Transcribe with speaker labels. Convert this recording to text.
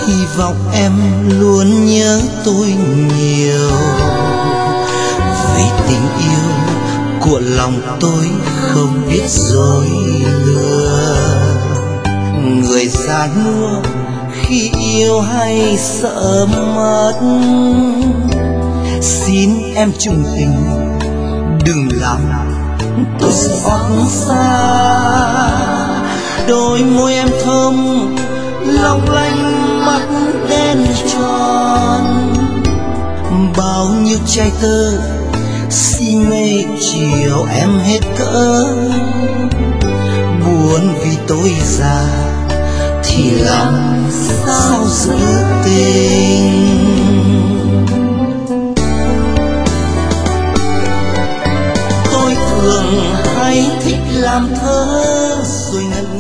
Speaker 1: Hy vọng em luôn nhớ tôi nhiều, vì tình yêu của lòng tôi không biết dối lừa. Người già nua khi yêu hay sợ mất, xin em trung tình đừng làm tôi xót xa. Đôi môi em thơm long lanh, mắt đen tròn, bao nhiêu trai tơ si mê chiều em hết cỡ. Buồn vì tôi già thì làm sao giữ tình. Tôi thường hay thích làm thơ rồi ngẩn